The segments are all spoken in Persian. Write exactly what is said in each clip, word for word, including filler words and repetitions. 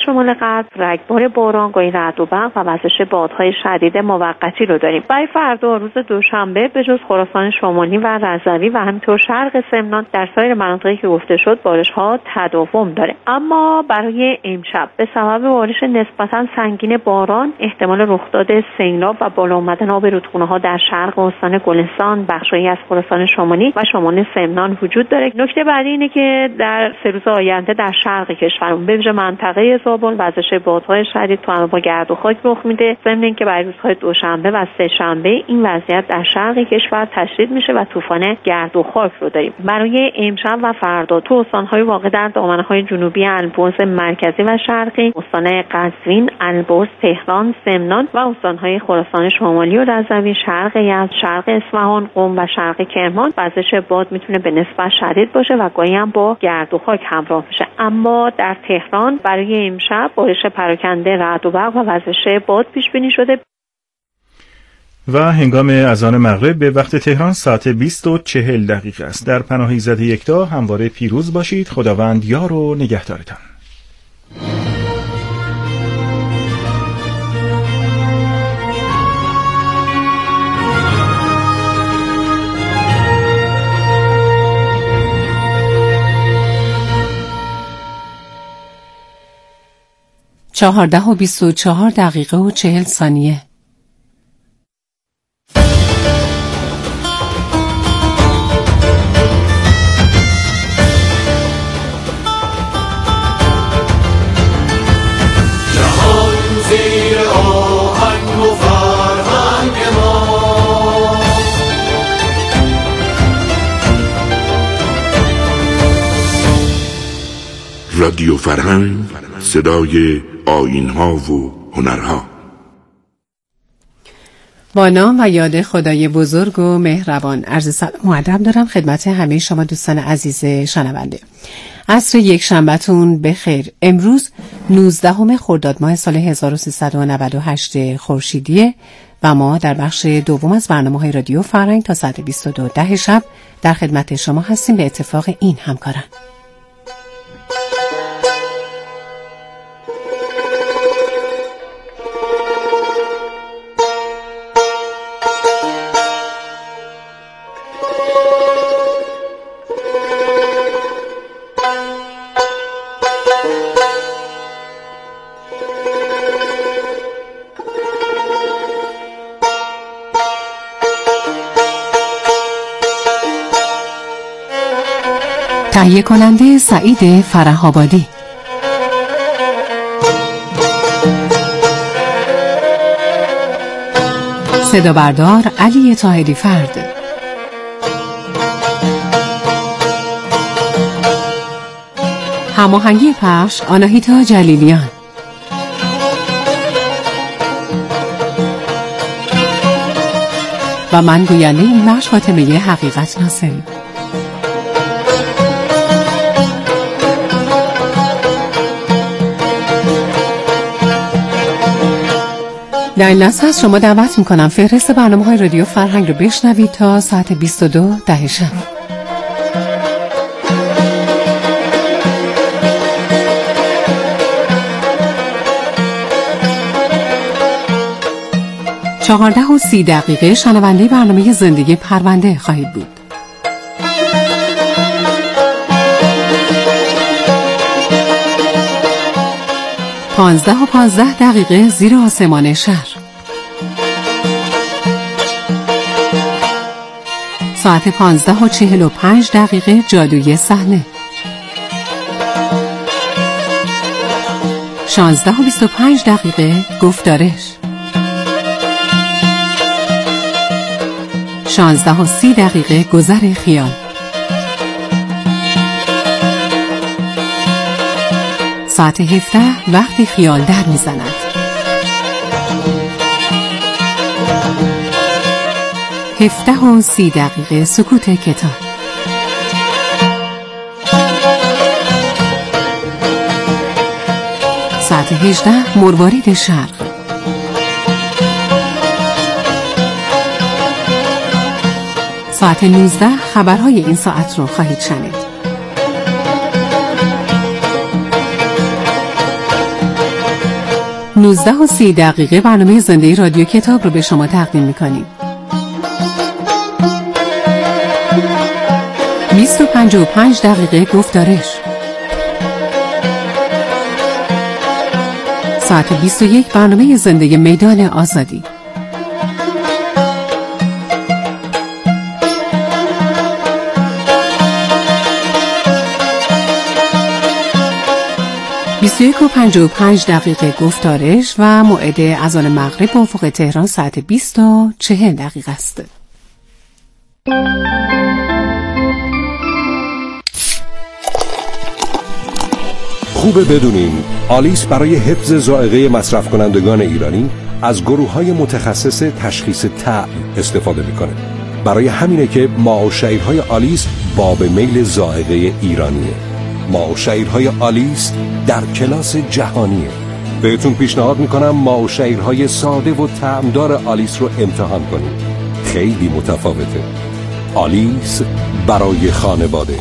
شمال غرب رگبار باران، گاهی رعد و برق و وزش بادهای شدید موقتی رو داریم. برای فردا روز دوشنبه به جز خراسان شمالی و رضوی و همینطور شرق سمنان در سایر مناطقی که گفته شد بارش‌ها تداوم داره. اما برای امشب به سبب بارش نسبتاً سنگین باران احتمال رخداد سیلاب و بالا آمدن آب رودخانه‌ها در شرق استان گلستان، بخشی از خراسان شمالی و شمال سمنان وجود داره. نکته بعدی اینه که در سه روز آینده در شرق کشورمون به ویژه منطقه زابل وزش بادهای شدید تو با گرد و خاک رخ میده. ضمن اینکه برای روزهای دوشنبه و سه شنبه این وضعیت در شرق کشور تشدید میشه و طوفان گرد و خاک رو داریم. برای امشب و فردا تو استان‌های واقع در دامنه‌های جنوبی البرز مرکزی و شرقی، استان قزوین، البرز، تهران، سمنان و استان‌های خراسان شمالی و رضوی، شرق یزد، شرق اصفهان، قم و شرق کرمان وزش باد میتونه به نسبت شدید باشه و گاهی هم با گرد و خاک همراه میشه. اما در تهران برای امشب بارش پراکنده، رعد و برق و وزش باد پیش بینی شده. و هنگام اذان مغرب به وقت تهران ساعت بیست و چهل دقیقه است. در پناه ایزد یکتا همواره پیروز باشید. خداوند یار و نگهدارتان. چهارده و بیست و چهار دقیقه و چهل ثانیه. رادیو فرهنگ، صدای آیین‌ها و هنرها. با نام و یاد خدای بزرگ و مهربان، عرض سلام و ادب دارم خدمت همه شما دوستان عزیز شنونده. عصر یک شنبه‌تون بخیر. امروز نوزدهم خرداد ماه سال هزار و سیصد و نود و هشت خورشیدیه و ما در بخش دوم از برنامه‌های رادیو فرهنگ تا ساعت بیست و دو ده شب در خدمت شما هستیم به اتفاق این همکاران. تهیه کننده سعید فره‌آبادی. صدا بردار علی طاهری فرد. هماهنگی پخش آناهیتا جلیلیان. و من گوینده این بخش فاطمه حقیقت ناصری. در این لحظه از شما دعوت میکنم فهرست برنامه‌های رادیو فرهنگ رو بشنوید تا ساعت بیست و دو ده شب. چهارده و سی دقیقه شنونده برنامه زندگی پرونده خواهید بود. پانزده و پانزده دقیقه زیر آسمان شهر. ساعت پانزده و چهل و پنج دقیقه جادوی صحنه. شانزده و بیست و پنج دقیقه گفتارش. شانزده و سی دقیقه گذر خیال. ساعت هفده وقتی خیال در میزند. هفده و سی دقیقه سکوت کتاب. ساعت هجده مروارید شرق. ساعت نوزده خبرهای این ساعت رو خواهید شنید. نوزده و سی دقیقه برنامه زنده رادیو کتاب رو به شما تقدیم میکنیم. بیست و پنج و پنج دقیقه گفتارش. ساعت بیست و یک برنامه زنده میدان آزادی. بیست و یک و پنج و پنج دقیقه گفتارش و موعد اذان مغرب به افق تهران ساعت بیست و چهل دقیقه است. خوبه بدونین آلیس برای حفظ ذائقه مصرف کنندگان ایرانی از گروه‌های متخصص تشخیص طعم استفاده میکنه. برای همینه که ماء و شعیرهای آلیس باب میل ذائقه ایرانیه. ماء و شعیرهای آلیس در کلاس جهانیه. بهتون پیشنهاد میکنم ماء و شعیرهای ساده و طعمدار آلیس رو امتحان کنید. خیلی متفاوته. آلیس برای خانواده.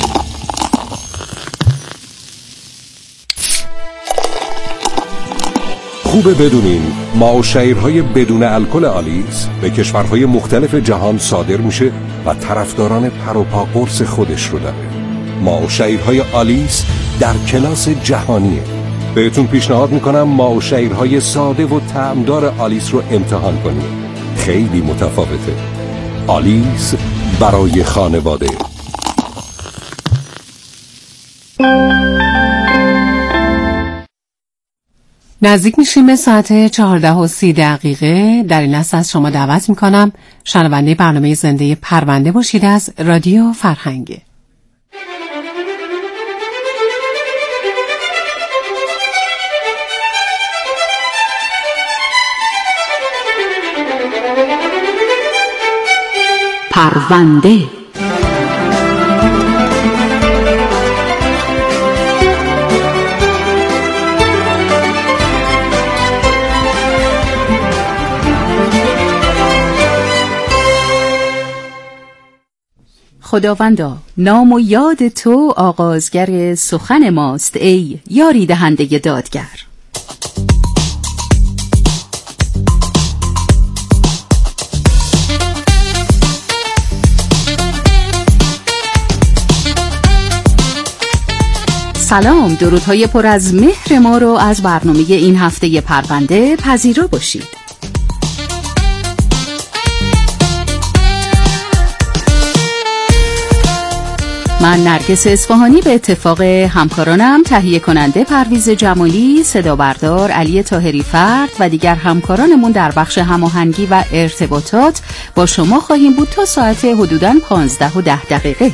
خوبه بدونین ماء و شعیرهای بدون الکل آلیس به کشورهای مختلف جهان صادر میشه و طرفداران پر و پا قرص خودش رو داره. ماء و شعیرهای آلیس در کلاس جهانیه. بهتون پیشنهاد میکنم ماء و شعیرهای ساده و طعمدار آلیس رو امتحان کنید. خیلی متفاوته. آلیس برای خانواده. نزدیک میشیم به ساعت چهارده و سی دقیقه. در این لحظه از شما دعوت میکنم شنونده برنامه زنده پرونده باشید از رادیو فرهنگ. پرونده. خداوندا، نام و یاد تو آغازگر سخن ماست ای یاری دهنده دادگر. سلام، درودهای پر از مهر ما رو از برنامه این هفته پرونده پذیرا باشید. من نرگس اصفهانی به اتفاق همکارانم تهیه کننده پرویز جمالی، صدا بردار علی طاهری فرد و دیگر همکارانمون در بخش هماهنگی و ارتباطات با شما خواهیم بود تا ساعت حدوداً پانزده و ده دقیقه.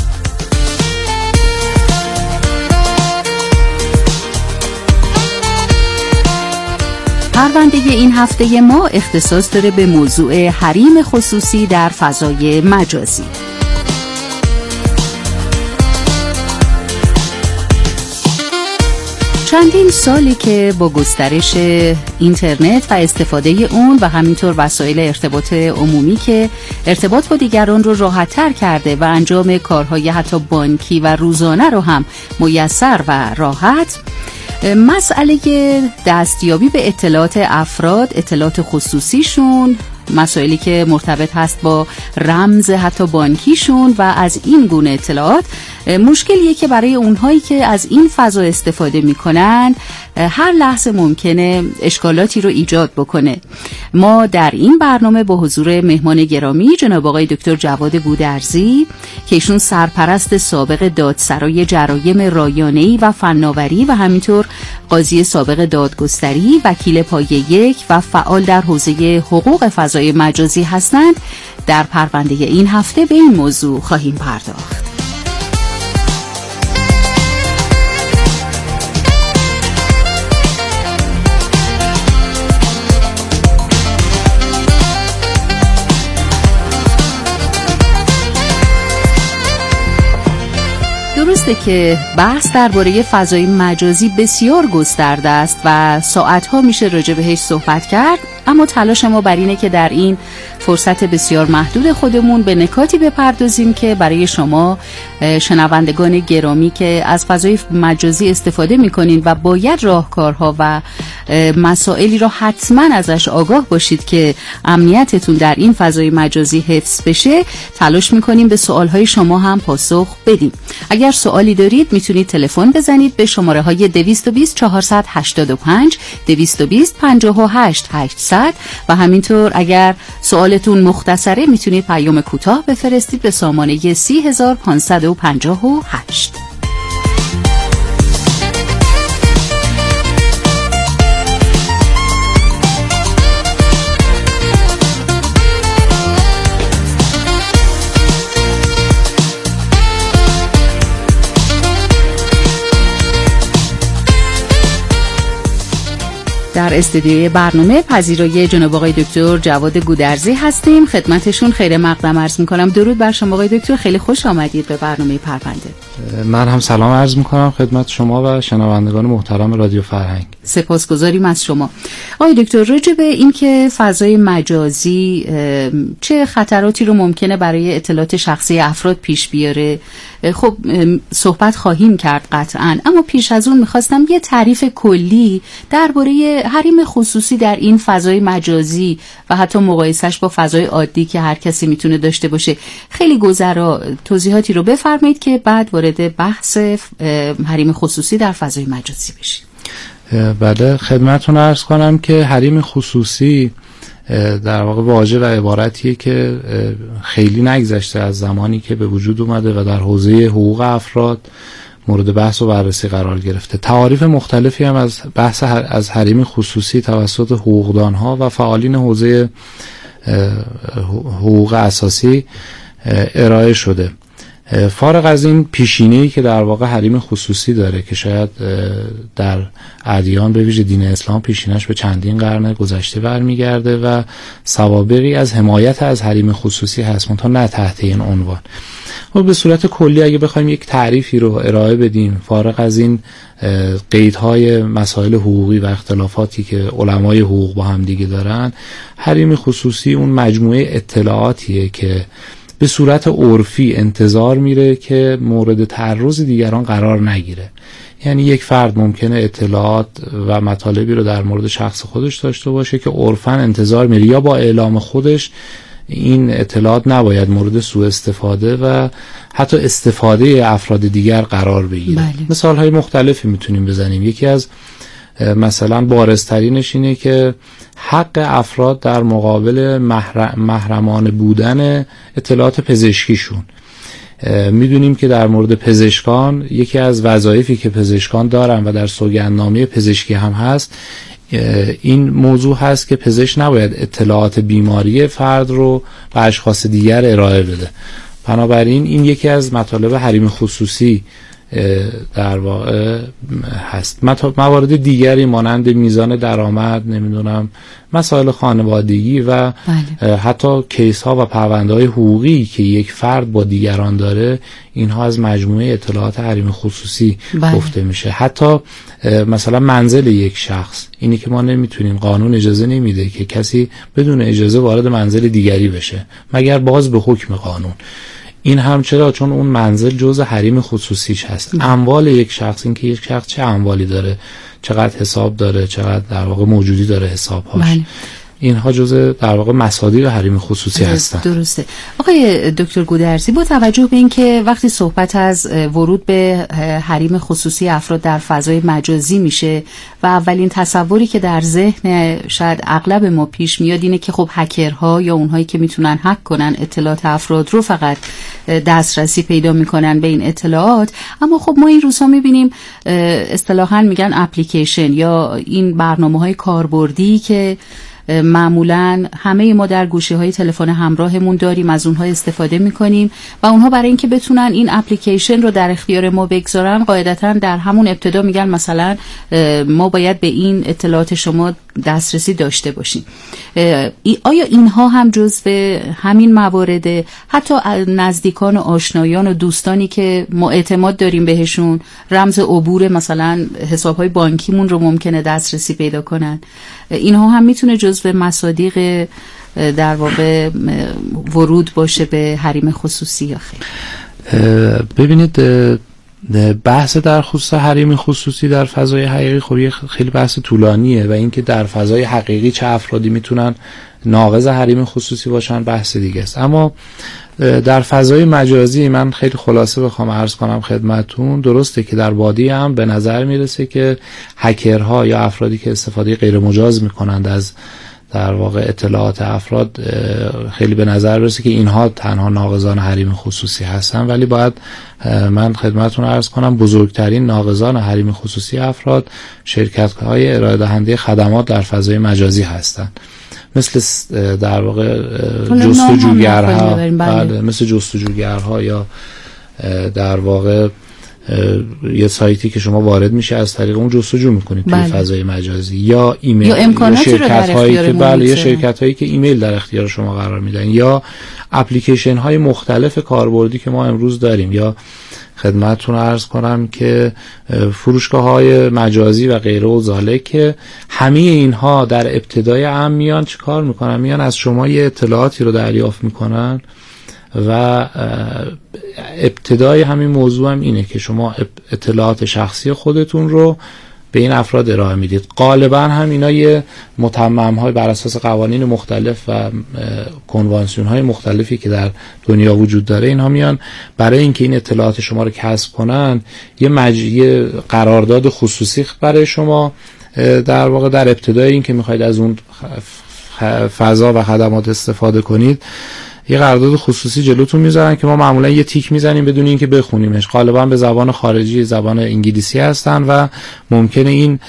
پرونده این هفته ما اختصاص داره به موضوع حریم خصوصی در فضای مجازی. چندین سالی که با گسترش اینترنت و استفاده اون و همینطور وسایل ارتباط عمومی که ارتباط با دیگران رو راحت‌تر کرده و انجام کارهای حتی بانکی و روزانه رو هم میسر و راحت، مسئله دستیابی به اطلاعات افراد، اطلاعات خصوصیشون، مسائلی که مرتبط هست با رمز حتی بانکیشون و از این گونه اطلاعات مشکلیه که برای اونهایی که از این فضا استفاده میکنن هر لحظه ممکنه اشکالاتی رو ایجاد بکنه. ما در این برنامه با حضور مهمان گرامی جناب آقای دکتر جواد گودرزی که ایشون سرپرست سابق دادسرای جرایم رایانه‌ای و فناوری و همینطور قاضی سابق دادگستری، وکیل پایه یک و فعال در حوزه حقوق فضای مجازی هستند، در پرونده این هفته به این موضوع خواهیم پرداخت. درسته که بحث درباره فضای مجازی بسیار گسترده است و ساعتها میشه راجع بهش صحبت کرد، اما تلاش ما بر اینه که در این فرصت بسیار محدود خودمون به نکاتی بپردازیم که برای شما شنوندگان گرامی که از فضای مجازی استفاده میکنین و باید راهکارها و مسائلی را حتما ازش آگاه باشید که امنیتتون در این فضای مجازی حفظ بشه، تلاش میکنیم به سوالهای شما هم پاسخ بدیم. اگر سوالی دارید میتونید تلفن بزنید به شماره های دویست و بیست چهارصد و هشتاد و پنج، دویست و بیست پنجاه و هشت هشتصد و همینطور اگر سوالتون مختصره میتونید پیام کوتاه بفرستید به سامانه سی هزار پانصد و پنجاه و هشت. در استودیوی برنامه پذیرایی جناب آقای دکتر جواد گودرزی هستیم. خدمتشون خیر مقدم عرض میکنم. درود بر شما آقای دکتر، خیلی خوش آمدید به برنامه پرونده. من هم سلام عرض میکنم خدمت شما و شنوندگان محترم رادیو فرهنگ. سپاسگزاریم از شما آقای دکتر. راجع به این که فضای مجازی چه خطراتی رو ممکنه برای اطلاعات شخصی افراد پیش بیاره خب صحبت خواهیم کرد قطعاً، اما پیش از اون میخواستم یه تعریف کلی درباره حریم خصوصی در این فضای مجازی و حتی مقایسش با فضای عادی که هر کسی میتونه داشته باشه خیلی گذرا توضیحاتی رو بفرمایید که بعد وارد بحث حریم خصوصی در فضای مجازی بشیم. بله خدمتتون عرض کنم که حریم خصوصی در واقع واژه و عبارتیه که خیلی نگذشته از زمانی که به وجود اومده و در حوزه حقوق افراد مورد بحث و بررسی قرار گرفته. تعاریف مختلفی هم از بحث از حریم خصوصی توسط حقوقدانها و فعالین حوزه حقوق اساسی ارائه شده. فارغ از این پیشینه‌ای که در واقع حریم خصوصی داره که شاید در ادیان به ویژه دین اسلام پیشینه‌اش به چندین قرن گذشته برمیگرده و سوابقی از حمایت از حریم خصوصی هست، منتها نه تحت این عنوان. و به صورت کلی اگه بخوایم یک تعریفی رو ارائه بدیم فارغ از این قیدهای مسائل حقوقی و اختلافاتی که علمای حقوق با هم دیگه دارن، حریم خصوصی اون مجموعه اطلاعاتیه که به صورت عرفی انتظار میره که مورد تعرض دیگران قرار نگیره. یعنی یک فرد ممکنه اطلاعات و مطالبی رو در مورد شخص خودش داشته باشه که عرفاً انتظار میره یا با اعلام خودش این اطلاعات نباید مورد سوء استفاده و حتی استفاده افراد دیگر قرار بگیره. بله. مثال های مختلفی میتونیم بزنیم. یکی از مثلا بارزترینش اینه که حق افراد در مقابل محرمانه بودن اطلاعات پزشکیشون. میدونیم که در مورد پزشکان یکی از وظایفی که پزشکان دارن و در سوگندنامه پزشکی هم هست این موضوع هست که پزشک نباید اطلاعات بیماری فرد رو به اشخاص دیگر ارائه بده. بنابراین این یکی از مطالب حریم خصوصی در واقع هست. موارد دیگری مانند میزان درآمد، نمیدونم مسائل خانوادگی و بله. حتی کیس ها و پرونده های حقوقی که یک فرد با دیگران داره، اینها از مجموعه اطلاعات حریم خصوصی بله. گفته میشه. حتی مثلا منزل یک شخص، اینی که ما نمیتونیم، قانون اجازه نمیده که کسی بدون اجازه وارد منزل دیگری بشه مگر باز به حکم قانون. این هم چرا؟ چون اون منزل جزء حریم خصوصیش هست. اموال یک شخص، این که یک شخص چه اموالی داره، چقدر حساب داره، چقدر در واقع موجودی داره حسابهاش، بله. اینها جزء در واقع مصادیق حریم خصوصی هستن. درسته. آقای دکتر گودرزی، با توجه به اینکه وقتی صحبت از ورود به حریم خصوصی افراد در فضای مجازی میشه و اولین تصوری که در ذهن شاید اغلب ما پیش میاد اینه که خب هکرها یا اونهایی که میتونن هک کنن اطلاعات افراد رو فقط دسترسی پیدا میکنن به این اطلاعات، اما خب ما این روزها میبینیم اصطلاحاً میگن اپلیکیشن یا این برنامه‌های کاربردی که معمولاً همه ما در گوشی‌های تلفن همراهمون داریم، از اونها استفاده می‌کنیم و اونها برای اینکه بتونن این اپلیکیشن رو در اختیار ما بگذارن قاعدتاً در همون ابتدا میگن مثلا ما باید به این اطلاعات شما دسترسی داشته باشیم. آیا اینها هم جزو همین موارد؟ حتی نزدیکان و آشنایان و دوستانی که ما اعتماد داریم بهشون رمز عبور مثلا حساب‌های بانکیمون رو ممکنه دسترسی پیدا کنن، اینها هم میتونه جزو مصادیق در واقع ورود باشه به حریم خصوصی یا خیر؟ ببینید بحث در خصوص حریم خصوصی در فضای حقیقی خب خیلی بحث طولانیه و اینکه در فضای حقیقی چه افرادی میتونن ناقض حریم خصوصی باشن بحث دیگه است. اما در فضای مجازی من خیلی خلاصه بخوام عرض کنم خدمتون، درسته که در بادی هم به نظر میرسه که هکرها یا افرادی که استفاده غیر مجاز میکنند از در واقع اطلاعات افراد خیلی به نظر برسه که اینها تنها ناقضان حریم خصوصی هستن، ولی باید من خدمتتون عرض کنم بزرگترین ناقضان حریم خصوصی افراد شرکت‌های ارائه دهنده خدمات در فضای مجازی هستند، مثل در واقع جستجوگرها، بله مثل جستجوگرها یا در واقع یه سایتی که شما وارد میشه از طریق اون جستجو میکنید توی فضای مجازی، یا ایمیل یا امکاناتی رو در اختیار که بله یا شرکت هایی که ایمیل در اختیار شما قرار میدن، یا اپلیکیشن های مختلف کاربردی که ما امروز داریم، یا خدمتتون عرض کنم که فروشگاه های مجازی و غیره و ذالک، که همه اینها در ابتدای امر میان چه کار میکنن؟ میان از شما یه اطلاعاتی رو دریافت میکنن و ابتدای همین موضوع هم اینه که شما اطلاعات شخصی خودتون رو به این افراد ارائه میدید. غالبا هم اینا یه متمم های بر اساس قوانین مختلف و کنوانسیون های مختلفی که در دنیا وجود داره، اینها میان برای اینکه این اطلاعات شما رو کسب کنن یه مجیه قرارداد خصوصی برای شما در واقع در ابتدای این که میخواید از اون فضا و خدمات استفاده کنید یه قرارداد خصوصی جلوتون میذارن که ما معمولا یه تیک میزنیم بدون اینکه بخونیمش، غالبا به زبان خارجی زبان انگلیسی هستن و ممکنه این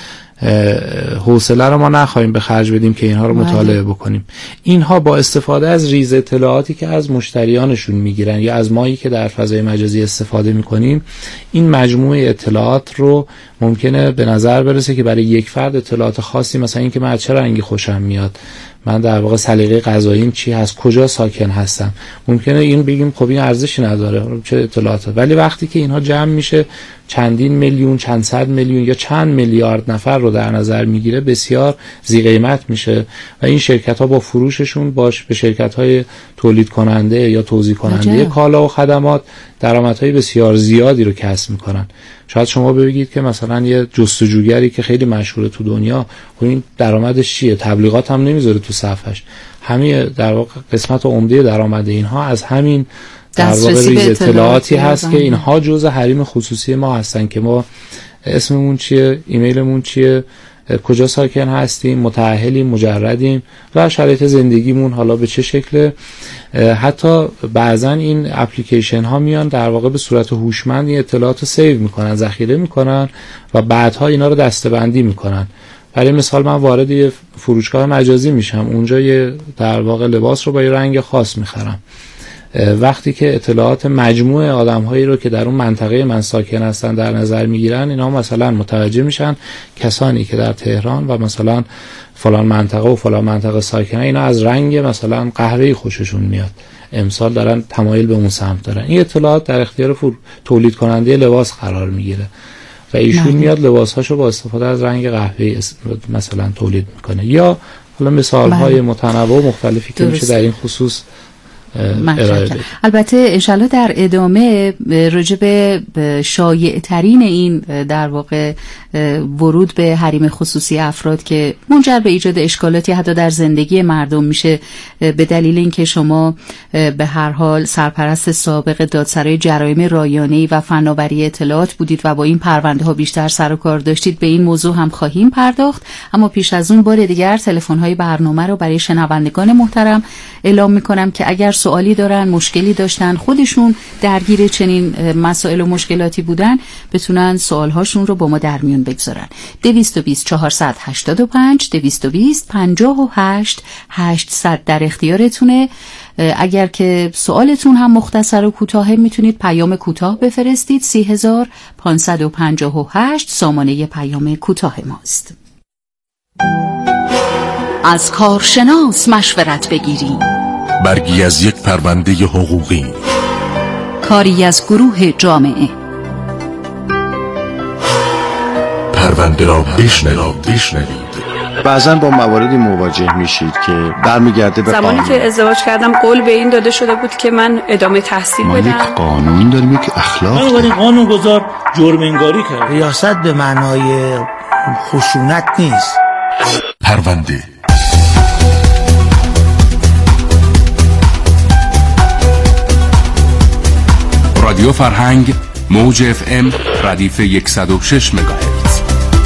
حوصله رو ما نخواهیم به خرج بدیم که اینها رو مطالعه بکنیم. اینها با استفاده از ریز اطلاعاتی که از مشتریانشون میگیرن یا از مایی که در فضای مجازی استفاده میکنیم، این مجموعه اطلاعات رو ممکنه به نظر برسه که برای یک فرد اطلاعات خاصی، مثلا اینکه من از چه رنگی خوشم میاد، من در واقع سلیقه غذاییم چی هست، کجا ساکن هستم، ممکنه این بگیم خب این ارزشی نداره چه اطلاعاته، ولی وقتی که اینها جمع میشه چندین میلیون، چند صد میلیون یا چند میلیارد نفر رو در نظر میگیره، بسیار ذی قیمت میشه و این شرکت ها با فروششون باش به شرکت های تولید کننده یا توزیع کننده کالا و خدمات درآمدهای بسیار زیادی رو کسب میکنن. شاید شما بگید که مثلا یه جستجوگری که خیلی مشهوره تو دنیا، خب این درآمدش چیه؟ تبلیغات هم نمیذاره تو صفحش. همه در واقع قسمت عمده درآمد اینها از همین در واقع ریز اطلاعاتی هست که اینها جزء حریم خصوصی ما هستن، که ما اسممون چیه، ایمیلمون چیه، کجا ساکن هستیم، متأهلیم، مجردیم و شرایط زندگیمون حالا به چه شکله. حتی بعضا این اپلیکیشن ها میان در واقع به صورت هوشمند این اطلاعات رو سیو میکنن، ذخیره میکنن و بعدها اینا رو دسته‌بندی میکنن. برای مثال من وارد یه فروشگاه مجازی میشم، اونجا یه در واقع لباس رو با یه رنگ خاص میخرم. وقتی که اطلاعات مجموعه آدم‌هایی رو که در اون منطقه من ساکن هستن در نظر میگیرن، اینا مثلا متوجه میشن کسانی که در تهران و مثلا فلان منطقه و فلان منطقه ساکنن، اینا از رنگ مثلا قهوه‌ای خوششون میاد، امسال دارن تمایل به اون سمت دارن. این اطلاعات در اختیار تولید کننده لباس قرار میگیره و ایشون نه. میاد لباس‌هاشو با استفاده از رنگ قهوه‌ای مثلا تولید میکنه. یا حالا مثال‌های متنوع و مختلفی که میشه در این خصوص البته انشالله در ادامه راجع به شایع ترین این در واقع ورود به حریم خصوصی افراد که منجر به ایجاد اشکالاتی حتی در زندگی مردم میشه به دلیل اینکه شما به هر حال سرپرست سابق دادسرای جرایم رایانه‌ای و فناوری اطلاعات بودید و با این پرونده ها بیشتر سر و کار داشتید، به این موضوع هم خواهیم پرداخت. اما پیش از اون بار دیگر تلفن های برنامه رو برای شنوندگان محترم اعلام میکنم که اگر سوالی دارن، مشکلی داشتن، خودشون درگیر چنین مسائل و مشکلاتی بودن، بتونن سوالهاشون رو با ما در میون بگذارن. دویست و بیست چهارصد و هشتاد و پنج دویست و بیست پنجاه و هشت هشتصد در اختیارتونه. اگر که سوالتون هم مختصر و کوتاه میتونید پیام کوتاه بفرستید. سی هزار پانصد و پنجاه و هشت سامانه پیام کوتاه ماست. از کارشناس مشورت بگیرید. برگی از یک پرونده حقوقی، کاری از گروه جامعه، پرونده را بشنوید. بعضا با مواردی مواجه میشید که برمیگرده به زمانی قانون. که ازدواج کردم قول به این داده شده بود که من ادامه تحصیل ما بدم. یک قانون داریم، یک اخلاق داریم. قانون گذار جرم انگاری کرد. ریاست به معنای خشونت نیست. پرونده رادیو فرهنگ موج اف ام ردیف صد و شش مگاهرتز.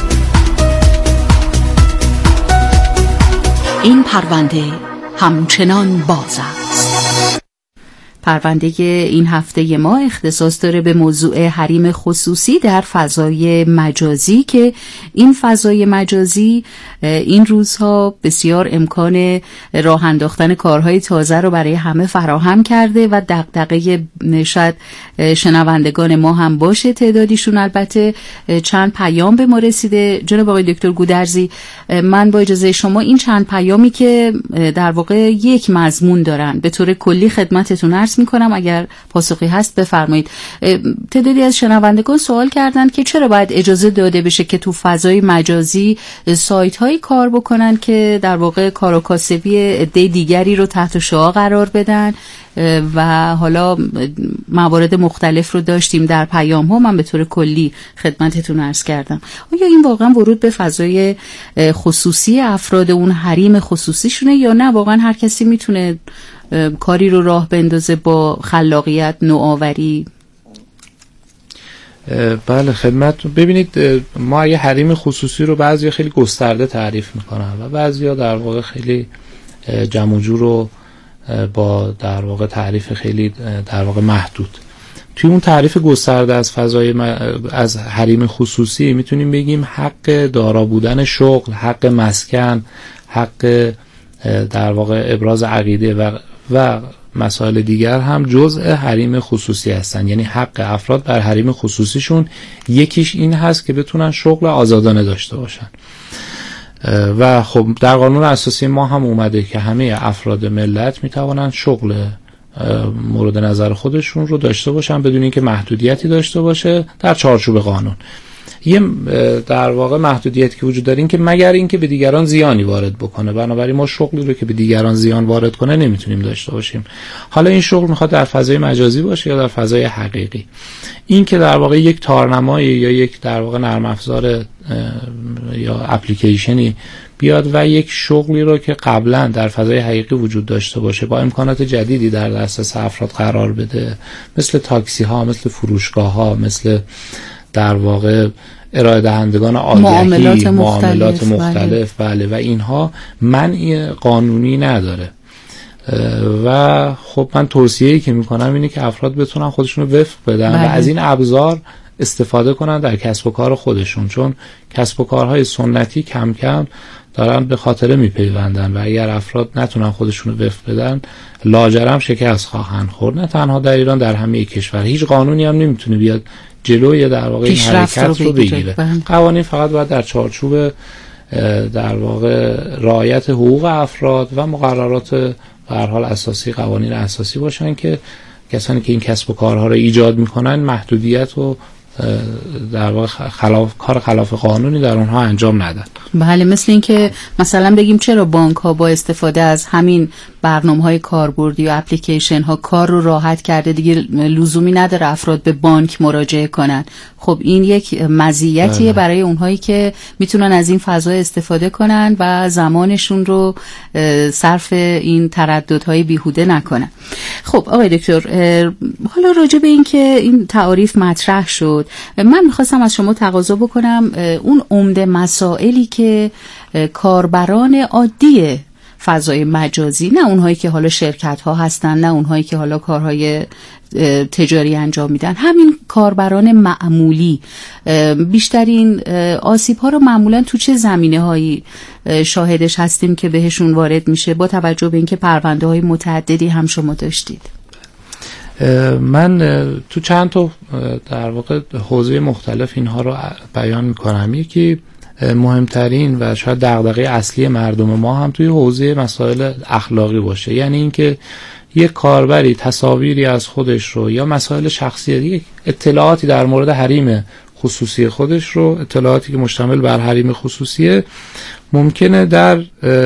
این پرونده همچنان باز است. پرونده این هفته ما اختصاص داره به موضوع حریم خصوصی در فضای مجازی که این فضای مجازی این روزها بسیار امکان راه انداختن کارهای تازه رو برای همه فراهم کرده و دغدغه شاید شنوندگان ما هم باشه تعدادیشون. البته چند پیام به ما رسیده. جناب آقای دکتر گودرزی، من با اجازه شما این چند پیامی که در واقع یک مضمون دارن به طور کلی خدمتتون عرض میکنم، اگر پاسخی هست بفرمایید. تعدادی از شنوندگان سوال کردند که چرا باید اجازه داده بشه که تو فضای مجازی سایت هایی کار بکنن که در واقع کار و کاسبی عده دیگری رو تحت شعاع قرار بدن و حالا موارد مختلف رو داشتیم در پیام ها. من به طور کلی خدمتتون عرض کردم. آیا این واقعا ورود به فضای خصوصی افراد اون حریم خصوصیشونه یا نه واقعا هر کسی میتونه کاری رو راه بندازه با خلاقیت، نوآوری؟ بله خدمت. ببینید ما اگه حریم خصوصی رو بعضی خیلی گسترده تعریف میکنن و بعضی در واقع خیلی جمع و جور رو با در واقع تعریف خیلی در واقع محدود. توی اون تعریف گسترده از فضای از حریم خصوصی میتونیم بگیم حق دارا بودن شغل، حق مسکن، حق در واقع ابراز عقیده و و مسائل دیگر هم جزء حریم خصوصی هستن. یعنی حق افراد بر حریم خصوصیشون یکیش این هست که بتونن شغل آزادانه داشته باشن و خب در قانون اساسی ما هم اومده که همه افراد ملت میتوانن شغل مورد نظر خودشون رو داشته باشن بدون اینکه محدودیتی داشته باشه در چارچوب قانون. یه در واقع محدودیتی که وجود داره این که مگر اینکه به دیگران زیانی وارد بکنه، بنابراین ما شغلی رو که به دیگران زیان وارد کنه نمیتونیم داشته باشیم. حالا این شغل میخواد در فضای مجازی باشه یا در فضای حقیقی. این که در واقع یک تارنمایی یا یک در واقع نرم افزار یا اپلیکیشنی بیاد و یک شغلی رو که قبلا در فضای حقیقی وجود داشته باشه با امکانات جدیدی در دسترس افراد قرار بده، مثل تاکسی ها، مثل فروشگاه ها، مثل در واقع ارائه دهندگان آگهی، معاملات مختلف, معاملات مختلف بله. بله و اینها منع قانونی نداره و خب من توصیه‌ای که میکنم اینه که افراد بتونن خودشون رو وفق بدن بله. و از این ابزار استفاده کنن در کسب و کار خودشون، چون کسب و کارهای سنتی کم کم دارن به خاطره میپیوندن و اگر افراد نتونن خودشون رو وفق بدن لاجرم شکست خواهند خورد. نه تنها در ایران، در همه کشور هیچ قانونی هم نمیتونه بیاد جلوی در واقع این حرکت رو, رو بگیره. قوانین فقط باید در چارچوب در واقع رعایت حقوق افراد و مقررات به هر حال اساسی، قوانین اساسی باشن که کسانی که این کسب و کارها رو ایجاد میکنن محدودیت و در واقع خلاف کار خلاف قانونی در اونها انجام ندن. بله، مثل این که مثلا بگیم چرا بانک ها با استفاده از همین برنامه‌های کاربردی و اپلیکیشن ها کار رو راحت کرده، دیگه لزومی نداره افراد به بانک مراجعه کنن. خب این یک مزیتیه برای اونهایی که میتونن از این فضا استفاده کنن و زمانشون رو صرف این ترددهای بیهوده نکنن. خب آقای دکتر، حالا راجع به این که این تعاریف مطرح شد، من میخواستم از شما تقاضا بکنم اون عمده مسائلی که کاربران عادی فضای مجازی، نه اونهایی که حالا شرکت ها هستن، نه اونهایی که حالا کارهای تجاری انجام میدن، همین کاربران معمولی بیشترین آسیب ها رو معمولا تو چه زمینه هایی شاهدش هستیم که بهشون وارد میشه، با توجه به اینکه پرونده های متعددی هم شما داشتید؟ من تو چند تا در واقع حوزه مختلف اینها رو بیان میکنم. یکی مهمترین و شاید دغدغه اصلی مردم ما هم توی حوزه مسائل اخلاقی باشه، یعنی اینکه یک کاربری تصاویری از خودش رو یا مسائل شخصی، اطلاعاتی در مورد حریم خصوصی خودش رو، اطلاعاتی که مشتمل بر حریم خصوصیه، ممکنه در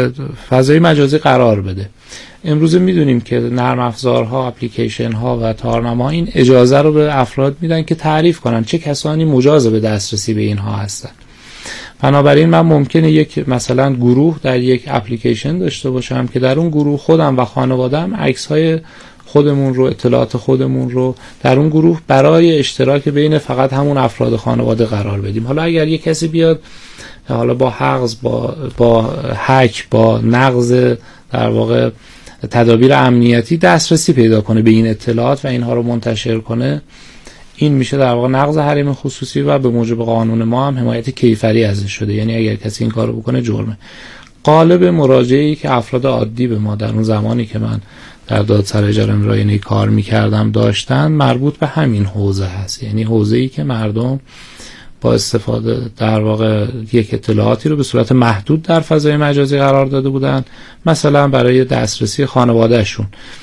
فضای مجازی قرار بده. امروز میدونیم که نرم افزارها، اپلیکیشن ها و تارنما این اجازه رو به افراد میدن که تعریف کنن چه کسانی مجاز به دسترسی به اینها هستن. بنابراین من ممکنه یک مثلا گروه در یک اپلیکیشن داشته باشم که در اون گروه خودم و خانواده‌ام عکس‌های خودمون رو، اطلاعات خودمون رو در اون گروه برای اشتراک بین فقط همون افراد خانواده قرار بدیم. حالا اگر یک کسی بیاد حالا با حجز، با با هک، با نقض در واقع تدابیر امنیتی دسترسی پیدا کنه به این اطلاعات و اینها رو منتشر کنه، این میشه در واقع نقض حریم خصوصی و به موجب قانون ما هم حمایت کیفری ازش شده. یعنی اگر کسی این کارو بکنه جرمه. قالب مراجعه‌ای که افراد عادی به ما در اون زمانی که من در دادسرای جرایم رایانه‌ای کار می‌کردم داشتن مربوط به همین حوزه هست. یعنی حوزه‌ای که مردم با استفاده در واقع یک اطلاعاتی رو به صورت محدود در فضای مجازی قرار داده بودن، مثلا برای دسترسی خانوادهشون،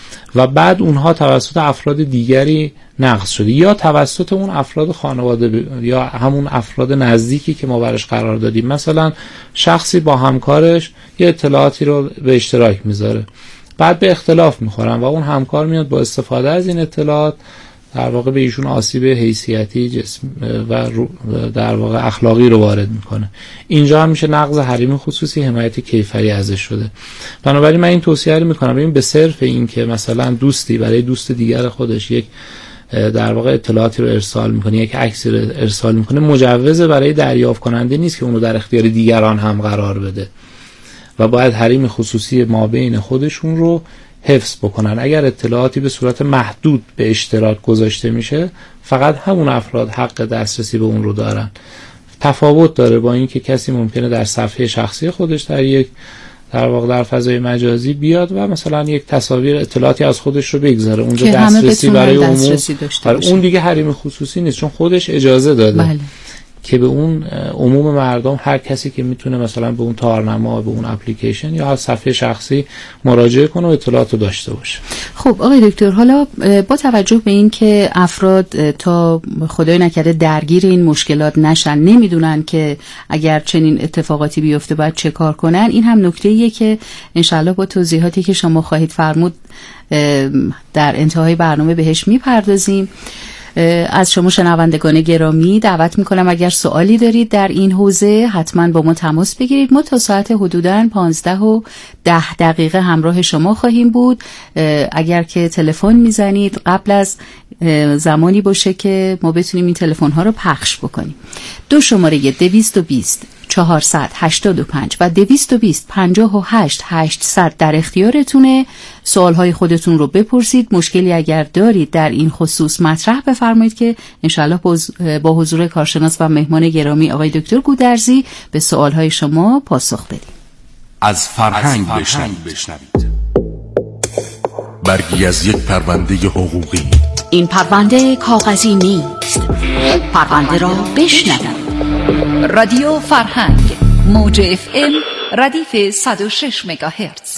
و بعد اونها توسط افراد دیگری نقض شده یا توسط اون افراد خانواده ب... یا همون افراد نزدیکی که ما برش قرار دادیم. مثلا شخصی با همکارش یه اطلاعاتی رو به اشتراک میذاره، بعد به اختلاف میخورن و اون همکار میاد با استفاده از این اطلاعات در واقع به ایشون آسیب حیثیتی جسم و در واقع اخلاقی رو وارد میکنه. اینجا هم میشه نقض حریم خصوصی، حمایت کیفری ازش شده. بنابراین من این توصیه رو میکنم، ببین به صرف این که مثلا دوستی برای دوست دیگر خودش یک در واقع اطلاعاتی رو ارسال میکنه، یک عکسی رو ارسال میکنه، مجوز برای دریافت کننده نیست که اون رو در اختیار دیگران هم قرار بده و باید حریم خصوصی ما بین خودشون رو حفظ بکنن. اگر اطلاعاتی به صورت محدود به اشتراک گذاشته میشه، فقط همون افراد حق دسترسی به اون رو دارن. تفاوت داره با این که کسی ممکنه در صفحه شخصی خودش در یک در واقع در فضای مجازی بیاد و مثلا یک تصاویر اطلاعاتی از خودش رو بگذاره اونجا، دسترسی برای عموم، اون دیگه حریم خصوصی نیست چون خودش اجازه داده. بله. که به اون عموم مردم، هر کسی که میتونه مثلا به اون تارنما، به اون اپلیکیشن یا از صفحه شخصی مراجعه کنه و اطلاعات رو داشته باشه. خب آقای دکتر، حالا با توجه به این که افراد تا خدای نکرده درگیر این مشکلات نشن، نمیدونن که اگر چنین اتفاقاتی بیفته باید چه کار کنن، این هم نکته‌ایه که انشالله با توضیحاتی که شما خواهید فرمود در انتهای برنامه بهش میپردازیم. از شما شنوندگان گرامی دعوت میکنم اگر سوالی دارید در این حوزه حتما با ما تماس بگیرید. ما تا ساعت حدوداً پانزده و ده دقیقه همراه شما خواهیم بود. اگر که تلفن میزنید قبل از زمانی باشه که ما بتونیم این تلفن ها رو پخش بکنیم. دو شماره دویست و بیست چهارصد هشتاد و پنج و دویست و بیست پنجاه و هشت هشتصد در اختیارتونه. سوالهای خودتون رو بپرسید، مشکلی اگر دارید در این خصوص مطرح بفرمایید که انشالله با حضور کارشناس و مهمان گرامی آقای دکتر گودرزی به سوالهای شما پاسخ بدیم. از فرهنگ بشنوید. برگی از یک پرونده حقوقی. این پرونده کاغذی نیست. پرونده را بشنوید. رادیو فرهنگ، موج اف ام، ردیف صد و شش مگاهرتز.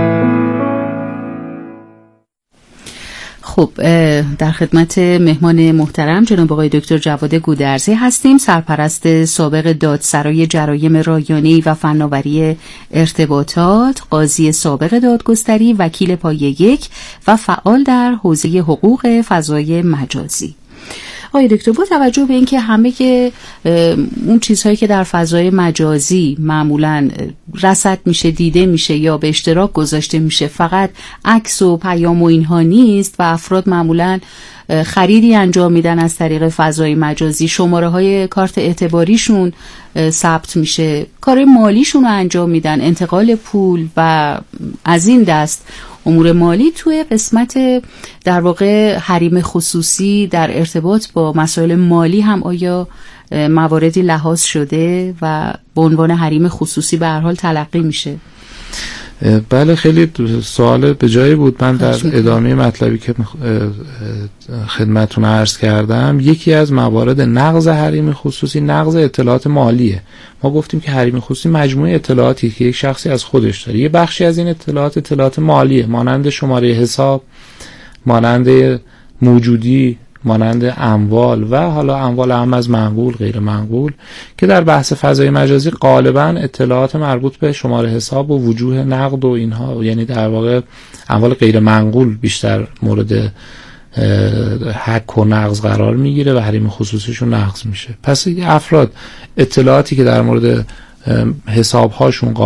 خب در خدمت مهمان محترم جناب آقای دکتر جواد گودرزی هستیم، سرپرست سابق دادسرای جرایم رایانه‌ای و فناوری ارتباطات، قاضی سابق دادگستری، وکیل پایه یک و فعال در حوزه حقوق فضای مجازی. آقای دکتر، با توجه به اینکه همه که اون چیزهایی که در فضای مجازی معمولاً رصد میشه، دیده میشه یا به اشتراک گذاشته میشه، فقط عکس و پیام و اینها نیست و افراد معمولاً خریدی انجام میدن از طریق فضای مجازی، شماره های کارت اعتباریشون ثبت میشه، کار مالیشون رو انجام میدن، انتقال پول و از این دست امور مالی. توی قسمت در واقع حریم خصوصی در ارتباط با مسائل مالی هم آیا مواردی لحاظ شده و به عنوان حریم خصوصی به هر حال تلقی میشه؟ بله، خیلی سوال به جایی بود. من در ادامه مطلبی که خدمتتون عرض کردم، یکی از موارد نقض حریم خصوصی نقض اطلاعات مالیه. ما گفتیم که حریم خصوصی مجموعه اطلاعاتی که یک شخصی از خودش داره. یه بخشی از این اطلاعات اطلاعات مالیه، مانند شماره حساب، مانند موجودی، مانند اموال و حالا اموال هم از منقول غیر منقول که در بحث فضای مجازی غالبا اطلاعات مربوط به شماره حساب و وجوه نقد و اینها، یعنی در واقع اموال غیر منقول بیشتر مورد حک و نقض قرار میگیره و حریم خصوصیشون نقض میشه. پس افراد اطلاعاتی که در مورد حسابهاشون